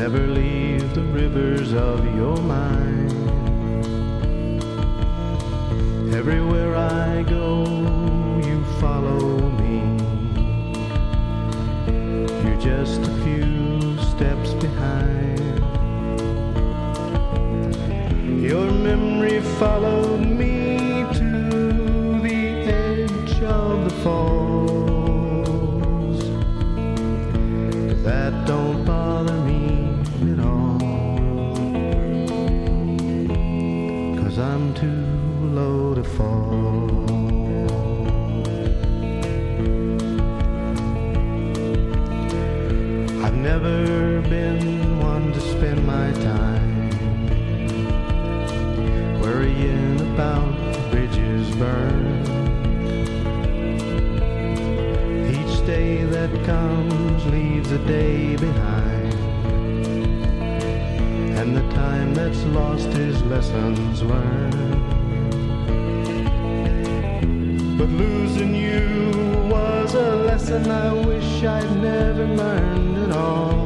never leave the rivers of your mind. Everywhere I go, you follow me. You're just a few steps behind. Your memory followed me to the edge of the falls. That don't bother me at all, 'cause I'm too low to fall. I've never been one to spend my time worrying about the bridges burned. Each day that comes leaves a day behind, and the time that's lost is lessons learned. But losing you was a lesson I wish I'd never learned at all.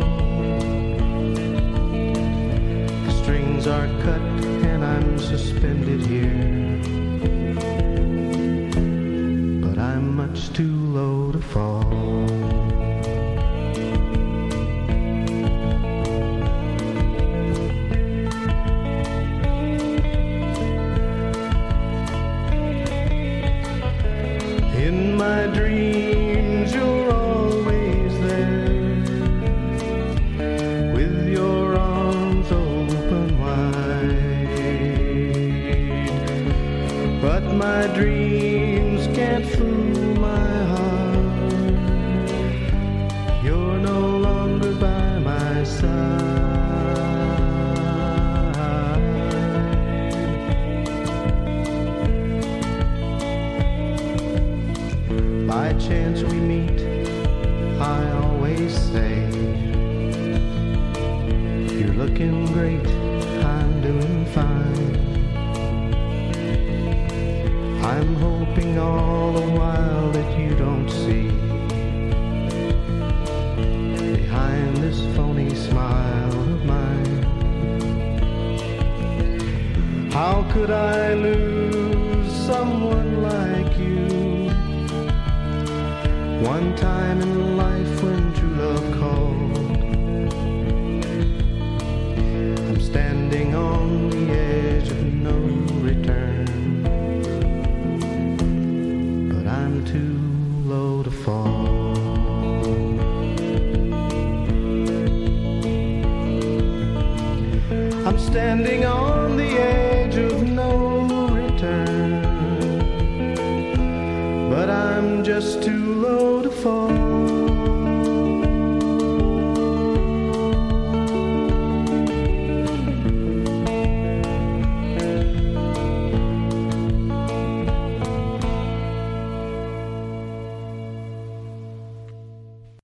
The strings are cut and I'm suspended here, but I'm much too low to fall. In my dreams you're always there, with your arms open wide. But my dreams can't fool my heart. You're no longer by my side. By chance we meet, I always say, you're looking great, I'm doing fine. I'm hoping all the while that you don't see, behind this phony smile of mine. How could I lose someone like you? One time in life when true love called, I'm standing on the edge of no return, but I'm too low to fall. I'm standing on the edge of no return, but I'm just too low to fall.